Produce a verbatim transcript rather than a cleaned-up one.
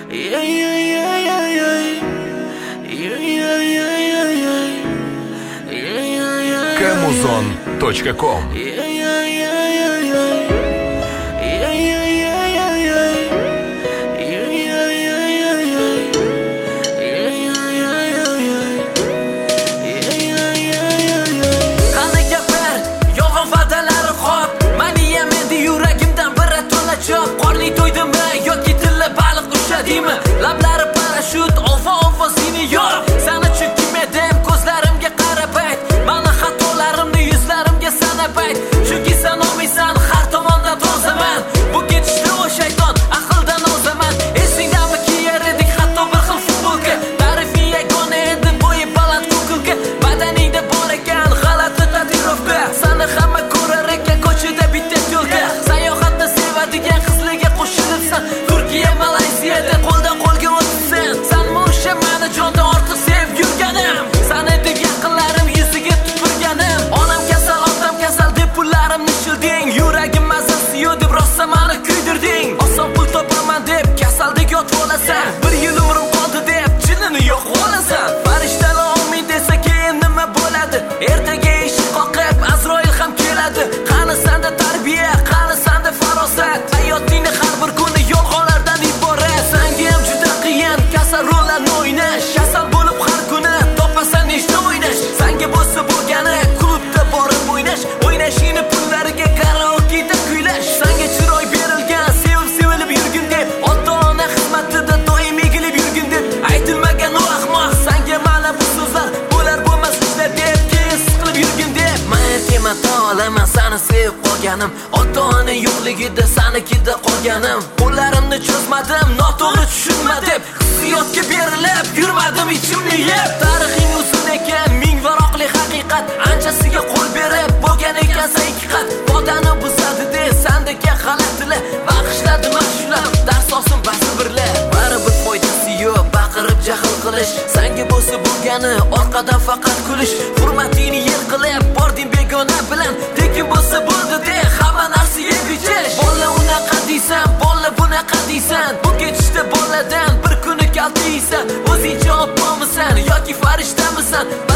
Камузон точка ком. Qorning to'ydimi yoki tilla baliq ushadimi? Lablari parashyut, olfa olfa seni yor. Seni uchun kim edim? Ko'zlarimga qarab ayt. Mani xatolarimni yuzlarimga sanab ayt. Chunki sen olmaysan, har tomondan tozaman. Bu ketishda o shayton aqldan ozaman. Esingdami kiyar edik hatto bir xil futbolka. Tarifing yagona edi bo'yi baland ko'kilka. Badaningda bor ekan g'alati tatuirovka. Seni hamma ko'rar ekan ko'chada bitta yo'lka. Sayohatni sevadigan qizlarga qo'shilibsan. Turkiya, Malayziyada qo'ldan qo'lga o'tibsan. Sen o'sha meni jondan ortiq sevib yurganim. Seni deb yaqinlarim yuziga tupurganim. Onam kasal, otam kasal deb pullarimni shilding. Yuragim mazasi yo'q deb rosa meni kuydirding. Oson pul topaman deb kasaldek yotib olasan. Bir yil umrim qoldi deb jinini yo'q olasan. Farishtalar olmay desa keyin nima bo'ladi? Ertaga eshik qoqib Azroil ham keladi. Qani senda tarbiya, qani senda farosat? Hayotingni har bir kuni yolg'onlardan iborat. Senga ham juda qiyin kasal rollarni o'ynash. Kasal bo'lib har kuni topasan nechta o'ynash. Senga bo'lsa bo'lgani klubda borib o'ynash. O'ynashingni pullariga karaoke'da kuylash. Senga chiroy berilgan, sevib sevilib yurgin deb, ota-ona xizmatida doim egilib yurgin deb aytilmagan u ahmoq. Senga mana bu so'zlar bo'lar bo'lmas ishlar deb keyin siqilib yurgin deb. Men temata olaman seni sevib qolganim. Ota-ona yo'qligida senikida qolganim. Qo'llarimni cho'zmadim, noto'g'ri tushunma deb hissiyotga berilib yurmadim ichimni yeb. Tarixing uzun ekan, ming varoqli haqiqat. Anchasiga qo'l berib bo'lgan ekansan ikki qat. Bodani buzadi de sendagi g'alatilar. Bag'ishladi mashulab, dars olsin ba'zi birlar. Baribir foydasi yo'q, baqirib jahl qilish. Senga bo'lsa bo'lgani orqadan faqat kulish. Hurmatingni yer qilib bording begona bilan. Lekin bo'lsa bo'ldi de hamma narsaga bichish. Bola unaqa deysan, bola bunaqa deysan. Bu ketishda boladan bir kuni kaltiysan. O'zing javob olmasan yoki farishtamisan?